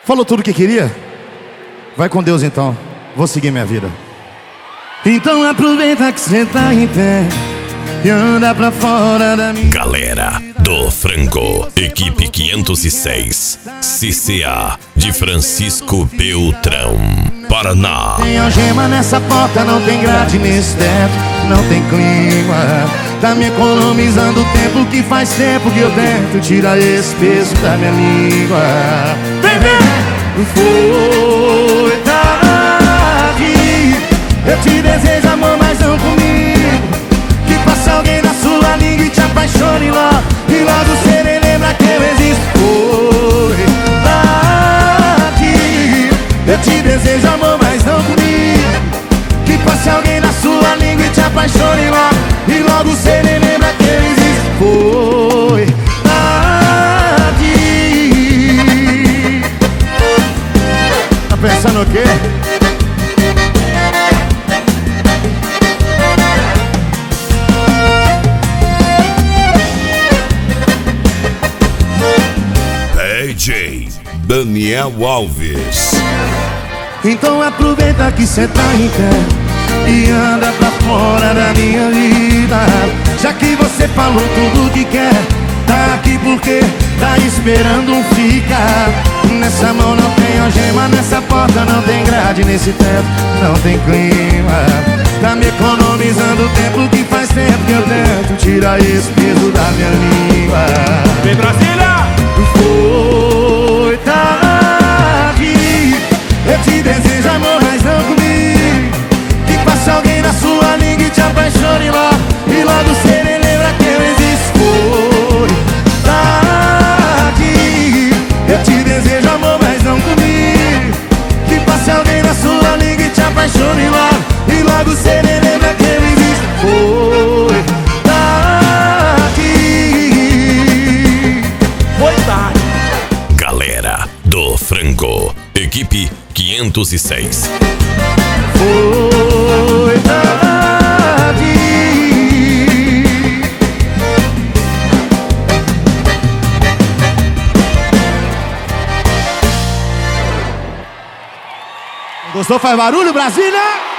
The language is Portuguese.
Falou tudo o que queria? Vai com Deus então. Vou seguir minha vida. Então aproveita que cê tá em pé e anda pra fora da minha... Galera do Frango, equipe 506, CCA de Francisco Beltrão, Paraná. Tem algema nessa porta, não tem grade nesse teto, não tem clima. Tá me economizando tempo que faz tempo que eu tento tirar esse peso da minha língua. Vem, vem! Foi tarde, eu te desejo amor, mas não comigo. Que passa alguém na sua língua e te apaixone logo, e logo você nem lembra que eu existo. Foi tarde, eu te desejo amor, mas não comigo. Que passe alguém na sua língua e te apaixone logo, e logo você nem lembra que eu existo. Foi tarde. Tá pensando o quê? DJ Daniel Alves. Então aproveita que cê tá em pé e anda pra fora da minha vida. Já que você falou tudo que quer, tá aqui porque tá esperando um ficar. Nessa mão não tem algema, nessa porta não tem grade, nesse teto não tem clima. Tá me economizando tempo que faz tempo que eu tento tirar esse peso da minha língua. Vem Brasília! Foi tarde, eu te desejo amor, mas não comigo. Que passe alguém na sua língua e te apaixone logo, e logo você nem lembra que eu existo. Foi tarde, eu te desejo amor, mas não comigo. Que passe alguém na sua língua e te apaixone logo, e logo você nem lembra que eu existo. Foi tarde. Foi tarde. Galera do Frango, equipe 506. Foi tarde. Gostou? Faz barulho, Brasília?